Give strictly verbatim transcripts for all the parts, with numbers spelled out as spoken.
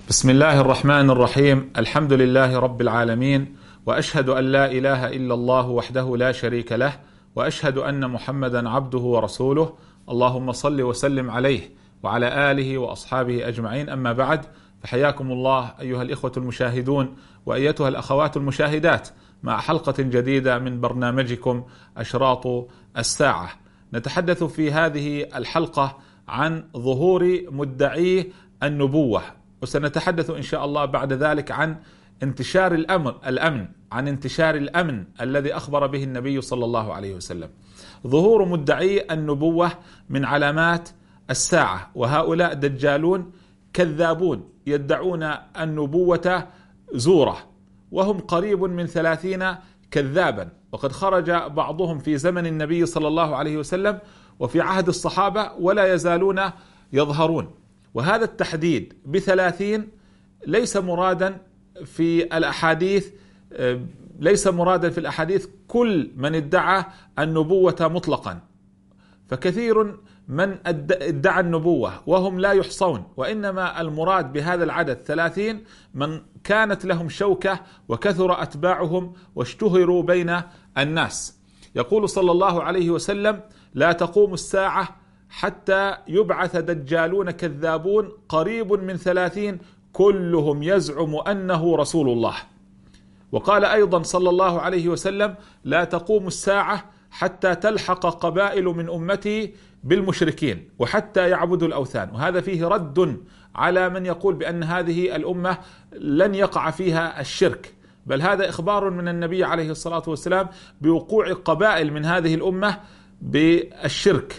بسم الله الرحمن الرحيم. الحمد لله رب العالمين، وأشهد أن لا إله إلا الله وحده لا شريك له، وأشهد أن محمدا عبده ورسوله. اللهم صل وسلم عليه وعلى آله وأصحابه أجمعين. أما بعد، فحياكم الله أيها الإخوة المشاهدون وأيتها الأخوات المشاهدات مع حلقة جديدة من برنامجكم أشراط الساعة. نتحدث في هذه الحلقة عن ظهور مدعي النبوة، وسنتحدث إن شاء الله بعد ذلك عن انتشار الأمن الأمن عن انتشار الأمن الذي أخبر به النبي صلى الله عليه وسلم. ظهور مدعي النبوة من علامات الساعة، وهؤلاء دجالون كذابون يدعون النبوة زورة، وهم قريب من ثلاثين كذابا، وقد خرج بعضهم في زمن النبي صلى الله عليه وسلم وفي عهد الصحابة ولا يزالون يظهرون. وهذا التحديد بثلاثين ليس مرادا في الأحاديث ليس مرادا في الأحاديث كل من ادعى النبوة مطلقا، فكثير من ادعى النبوة وهم لا يحصون، وإنما المراد بهذا العدد ثلاثين من كانت لهم شوكة وكثر أتباعهم واشتهروا بين الناس. يقول صلى الله عليه وسلم: لا تقوم الساعة حتى يبعث دجالون كذابون قريب من ثلاثين كلهم يزعم أنه رسول الله. وقال أيضا صلى الله عليه وسلم: لا تقوم الساعة حتى تلحق قبائل من أمتي بالمشركين وحتى يعبدوا الأوثان. وهذا فيه رد على من يقول بأن هذه الأمة لن يقع فيها الشرك، بل هذا إخبار من النبي عليه الصلاة والسلام بوقوع قبائل من هذه الأمة بالشرك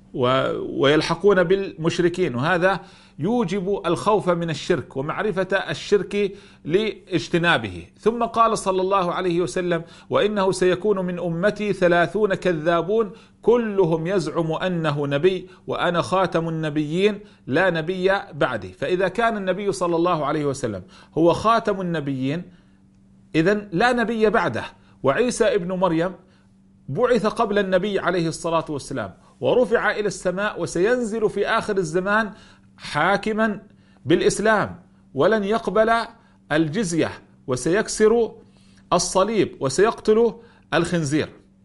ويلحقون بالمشركين، وهذا يوجب الخوف من الشرك ومعرفة الشرك لاجتنابه. ثم قال صلى الله عليه وسلم: وإنه سيكون من أمتي ثلاثون كذابون كلهم يزعم أنه نبي وأنا خاتم النبيين لا نبي بعدي. فإذا كان النبي صلى الله عليه وسلم هو خاتم النبيين، إذن لا نبي بعده. وعيسى ابن مريم بعث قبل النبي عليه الصلاة والسلام ورفع إلى السماء، وسينزل في آخر الزمان حاكما بالإسلام ولن يقبل الجزية، وسيكسر الصليب وسيقتل الخنزير.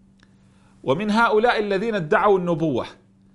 ومن هؤلاء الذين ادعوا النبوة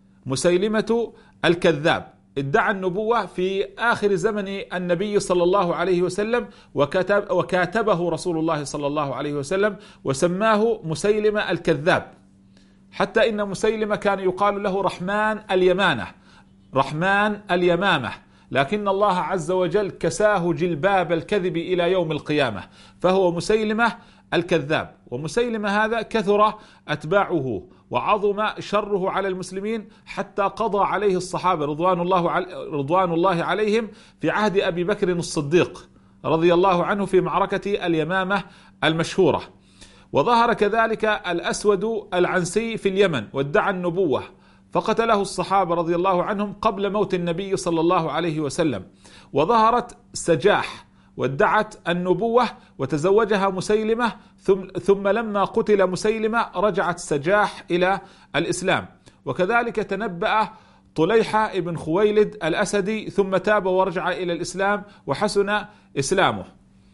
مسيلمة الكذاب، ادعى النبوة في آخر زمن النبي صلى الله عليه وسلم، وكتب وكاتبه رسول الله صلى الله عليه وسلم وسماه مسيلمة الكذاب، حتى إن مسيلمة كان يقال له رحمن اليمامة رحمن اليمامة لكن الله عز وجل كساه جلباب الكذب إلى يوم القيامة، فهو مسيلمة الكذاب. ومسيلمة هذا كثر أتباعه وعظم شره على المسلمين، حتى قضى عليه الصحابة رضوان الله رضوان الله عليهم في عهد أبي بكر الصديق رضي الله عنه في معركة اليمامة المشهورة. وظهر كذلك الأسود العنسي في اليمن وادعى النبوة، فقتله الصحابة رضي الله عنهم قبل موت النبي صلى الله عليه وسلم. وظهرت سجاح وادعت النبوة وتزوجها مسيلمة، ثم, ثم لما قتل مسيلمة رجعت سجاح إلى الإسلام. وكذلك تنبأ طليحة ابن خويلد الأسدي ثم تاب ورجع إلى الإسلام وحسن إسلامه.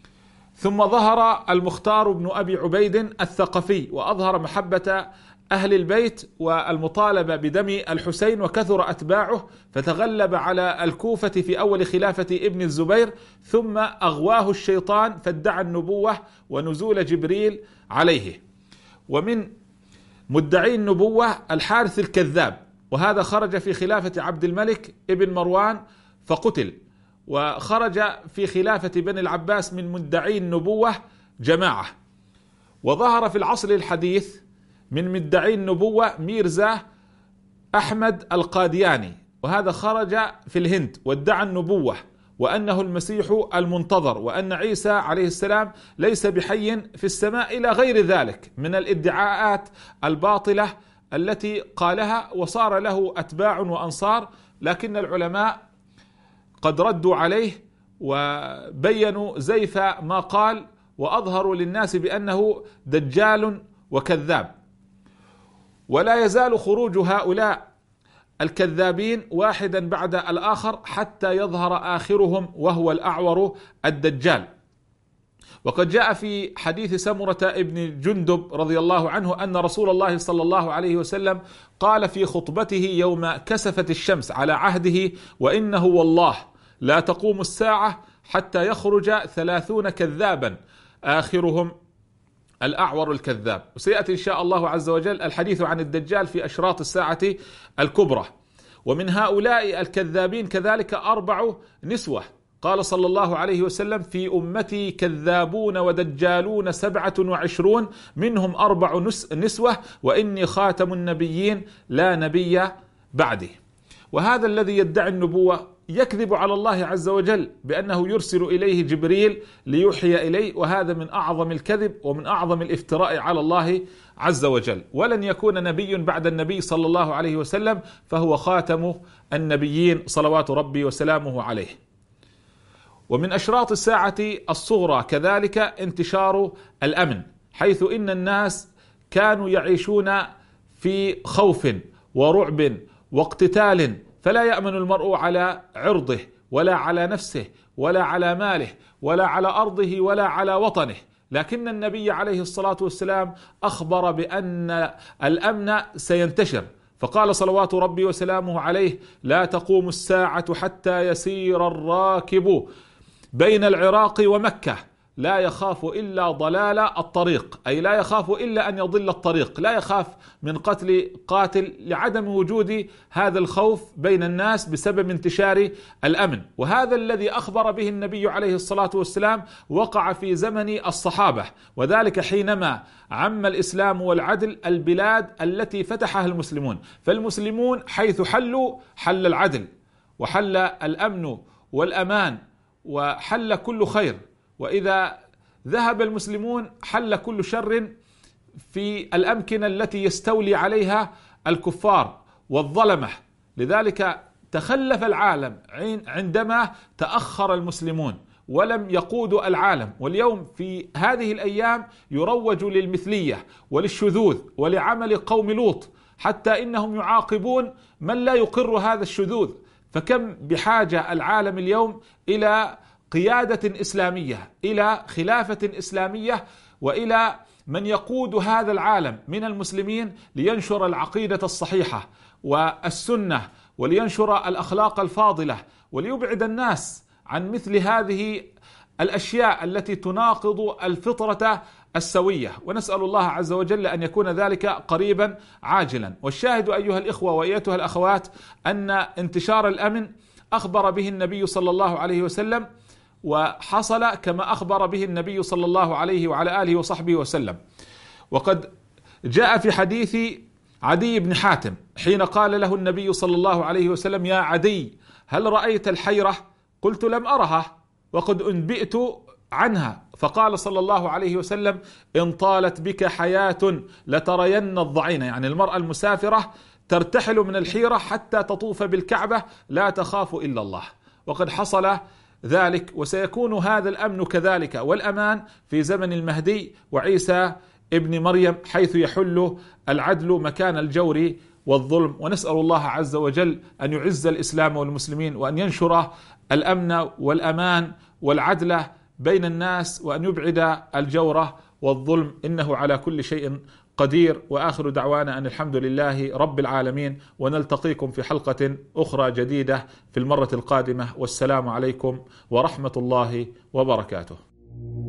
ثم ظهر المختار بن أبي عبيد الثقفي وأظهر محبة أهل البيت والمطالبة بدم الحسين، وكثر أتباعه، فتغلب على الكوفة في أول خلافة ابن الزبير، ثم أغواه الشيطان فادعى النبوة ونزول جبريل عليه. ومن مدعي النبوة الحارث الكذاب، وهذا خرج في خلافة عبد الملك ابن مروان فقتل. وخرج في خلافة بني العباس من مدعي النبوة جماعة. وظهر في العصر الحديث من مدعي النبوة ميرزا أحمد القادياني، وهذا خرج في الهند وادعى النبوة وأنه المسيح المنتظر، وأن عيسى عليه السلام ليس بحي في السماء، إلى غير ذلك من الادعاءات الباطلة التي قالها، وصار له أتباع وأنصار. لكن العلماء قد ردوا عليه وبينوا زيف ما قال، وأظهروا للناس بأنه دجال وكذاب. ولا يزال خروج هؤلاء الكذابين واحدا بعد الآخر حتى يظهر آخرهم وهو الأعور الدجال. وقد جاء في حديث سمرة ابن جندب رضي الله عنه أن رسول الله صلى الله عليه وسلم قال في خطبته يوم كسفت الشمس على عهده: وإنه والله لا تقوم الساعة حتى يخرج ثلاثون كذابا آخرهم الأعور الكذاب. وسيأتي إن شاء الله عز وجل الحديث عن الدجال في أشراط الساعة الكبرى. ومن هؤلاء الكذابين كذلك أربع نسوة، قال صلى الله عليه وسلم: في أمتي كذابون ودجالون سبعة وعشرون منهم أربع نسوة وإني خاتم النبيين لا نبي بعدي. وهذا الذي يدعي النبوة يكذب على الله عز وجل بأنه يرسل إليه جبريل ليوحي إليه، وهذا من أعظم الكذب ومن أعظم الافتراء على الله عز وجل. ولن يكون نبي بعد النبي صلى الله عليه وسلم، فهو خاتم النبيين صلوات ربي وسلامه عليه. ومن أشراط الساعة الصغرى كذلك انتشار الأمن، حيث إن الناس كانوا يعيشون في خوف ورعب واقتتال، فلا يأمن المرء على عرضه ولا على نفسه ولا على ماله ولا على أرضه ولا على وطنه. لكن النبي عليه الصلاة والسلام أخبر بأن الأمن سينتشر، فقال صلوات ربي وسلامه عليه: لا تقوم الساعة حتى يسير الراكب بين العراق ومكة لا يخاف إلا ضلال الطريق، أي لا يخاف إلا أن يضل الطريق، لا يخاف من قتل قاتل لعدم وجود هذا الخوف بين الناس بسبب انتشار الأمن. وهذا الذي أخبر به النبي عليه الصلاة والسلام وقع في زمن الصحابة، وذلك حينما عم الإسلام والعدل البلاد التي فتحها المسلمون. فالمسلمون حيث حلوا حل العدل وحل الأمن والأمان وحل كل خير، وإذا ذهب المسلمون حل كل شر في الأمكنة التي يستولي عليها الكفار والظلمة. لذلك تخلف العالم عندما تأخر المسلمون ولم يقودوا العالم. واليوم في هذه الأيام يروج للمثلية وللشذوذ ولعمل قوم لوط، حتى إنهم يعاقبون من لا يقر هذا الشذوذ. فكم بحاجة العالم اليوم إلى قيادة إسلامية، إلى خلافة إسلامية، وإلى من يقود هذا العالم من المسلمين لينشر العقيدة الصحيحة والسنة، ولينشر الأخلاق الفاضلة، وليبعد الناس عن مثل هذه الأشياء التي تناقض الفطرة السوية. ونسأل الله عز وجل أن يكون ذلك قريبا عاجلا. والشاهد أيها الإخوة وأيتها الأخوات أن انتشار الأمن أخبر به النبي صلى الله عليه وسلم، وحصل كما أخبر به النبي صلى الله عليه وعلى آله وصحبه وسلم. وقد جاء في حديث عدي بن حاتم حين قال له النبي صلى الله عليه وسلم: يا عدي هل رأيت الحيرة؟ قلت: لم أرها وقد أنبئت عنها. فقال صلى الله عليه وسلم: إن طالت بك حياة لترين الضعين، يعني المرأة المسافرة ترتحل من الحيرة حتى تطوف بالكعبة لا تخاف إلا الله. وقد حصل ذلك، وسيكون هذا الأمن كذلك والأمان في زمن المهدي وعيسى ابن مريم، حيث يحل العدل مكان الجور والظلم. ونسأل الله عز وجل أن يعز الإسلام والمسلمين، وأن ينشر الأمن والأمان والعدل بين الناس، وأن يبعد الجور والظلم، إنه على كل شيء قدير. وآخر دعوانا أن الحمد لله رب العالمين، ونلتقيكم في حلقة أخرى جديدة في المرة القادمة، والسلام عليكم ورحمة الله وبركاته.